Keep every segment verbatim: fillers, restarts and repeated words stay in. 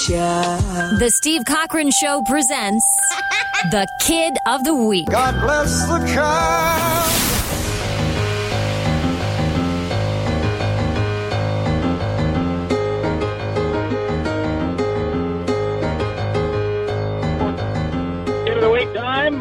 child. The Steve Cochran Show presents the Kid of the Week. God bless the child. Kid of the Week time.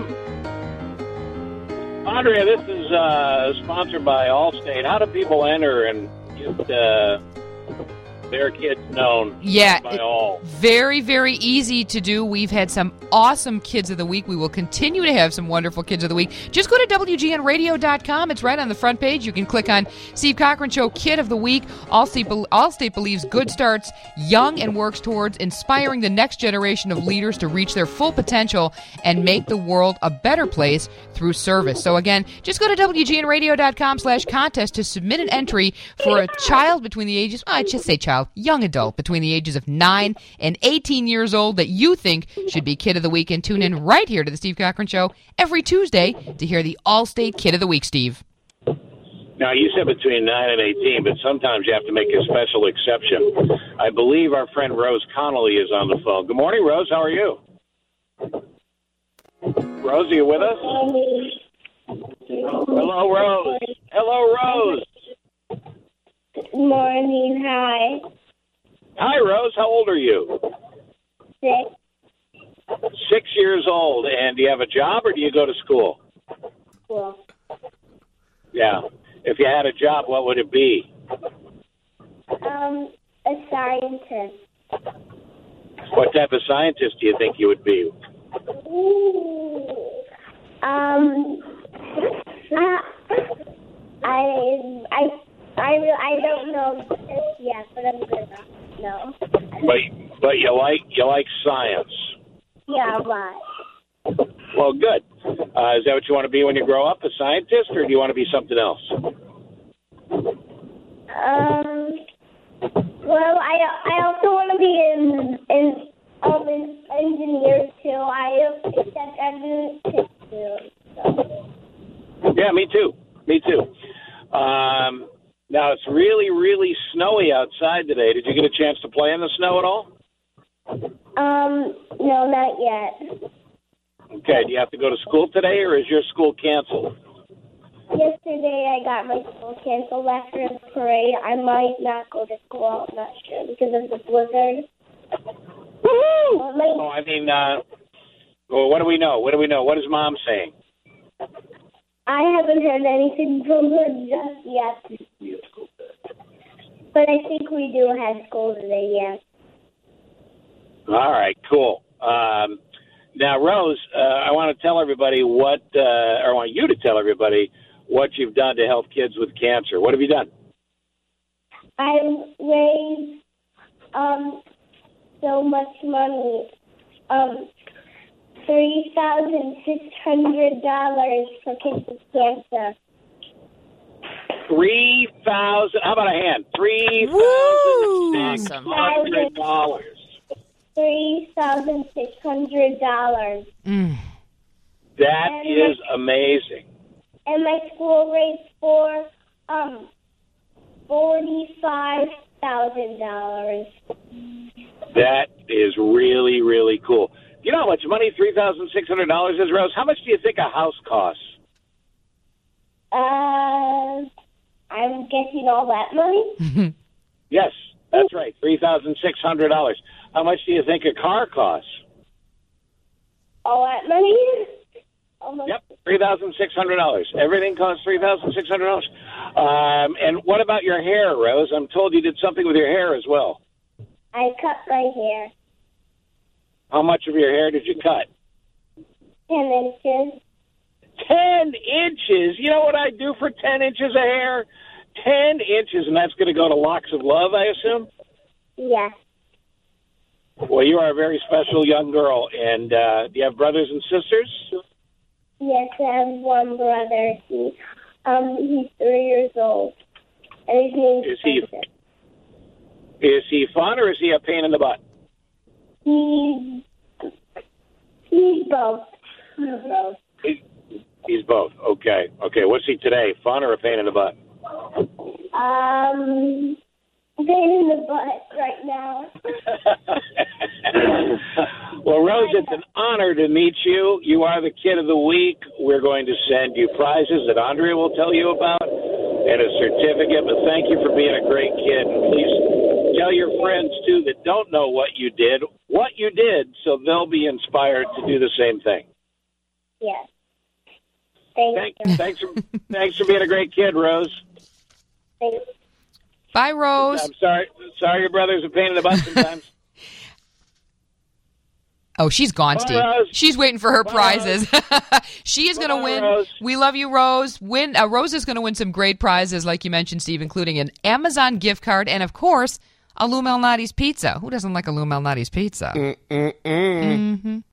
Andrea, this is uh, sponsored by Allstate. How do people enter and get uh, their kids known yeah, by all? Very, very easy to do. We've had some awesome Kids of the Week. We will continue to have some wonderful Kids of the Week. Just go to W G N radio dot com. It's right on the front page. You can click on Steve Cochran Show Kid of the Week. Allstate, Allstate believes good starts young and works towards inspiring the next generation of leaders to reach their full potential and make the world a better place through service. So again, just go to W G N radio dot com slash contest to submit an entry for a child between the ages, well, I just say child, young adult between the ages of nine and eighteen years old that you think should be Kid of the Week, and tune in right here to the Steve Cochran Show every Tuesday to hear the Allstate Kid of the Week, Steve. Now, you said between nine and eighteen, but sometimes you have to make a special exception. I believe our friend Rose Connolly is on the phone. Good morning, Rose. How are you? Rose, are you with us? Hello, Rose. Hello, Rose. Good morning. Hi. Hi, Rose. How old are you? Six. Six years old. And do you have a job or do you go to school? School. Yeah. If you had a job, what would it be? Um, a scientist. What type of scientist do you think you would be? Ooh. Um, uh, I, I, I, I don't know yet, but I'm gonna know. But but you like you like science. Yeah, but. Well, good. Uh, is that what you want to be when you grow up, a scientist, or do you want to be something else? Um. Well, I I also want to be in in um an engineer too. I accept every too. So. Yeah, me too. Me too. Um. Now it's really really snowy outside today. Did you get a chance to play in the snow at all? Um. No, not yet. Okay. Do you have to go to school today, or is your school canceled? Yesterday I got my school canceled after the parade. I might not go to school. I'm not sure because of the blizzard. Woo! Well, my, Oh, I mean, uh, well, what do we know? What do we know? What is Mom saying? I haven't heard anything from her just yet. But I think we do have school today, yes. All right, cool. Um, now, Rose, uh, I want to tell everybody what, uh, or I want you to tell everybody what you've done to help kids with cancer. What have you done? I've raised um, so much money, um, three thousand six hundred dollars for kids with cancer. Three thousand. How about a hand? Three thousand six hundred dollars. Three thousand six hundred dollars. Mm. That And is my- amazing. And my school raised for um forty-five thousand dollars. That is really, really cool. You know how much money three thousand six hundred dollars is, Rose? How much do you think a house costs? Uh, I'm guessing all that money. Yes, that's right, three thousand six hundred dollars. How much do you think a car costs? All that money? Almost. Yep, three thousand six hundred dollars. Everything costs three thousand six hundred dollars. Um, and what about your hair, Rose? I'm told you did something with your hair as well. I cut my hair How much of your hair did you cut? ten inches. Ten inches. You know what I do for ten inches of hair? Ten inches, and that's going to go to Locks of Love, I assume? Yes. Well, you are a very special young girl. And uh, do you have brothers and sisters? Yes, I have one brother. He, um, he's three years old, and his name's Is he- Spencer. Is he fun or is he a pain in the butt? He's he's both. He's both. He, he's both. Okay. Okay. What's he today? Fun or a pain in the butt? Um, pain in the butt right now. Rose, it's an honor to meet you. You are the Kid of the Week. We're going to send you prizes that Andrea will tell you about and a certificate. But thank you for being a great kid. And please tell your friends, too, that don't know what you did, what you did, so they'll be inspired to do the same thing. Yes. Thank Thank, you. thanks, for, thanks for being a great kid, Rose. Thank you. Bye, Rose. I'm sorry, sorry your brother's a pain in the butt sometimes. Oh, she's gone, Bye, Steve. Rose. She's waiting for her Bye, prizes. She is going to Bye, win. Rose. We love you, Rose. Win. Uh, Rose is going to win some great prizes, like you mentioned, Steve, including an Amazon gift card and, of course, a Lou Malnati's pizza. Who doesn't like a Lou Malnati's pizza? Mm-mm-mm. Mm-hmm.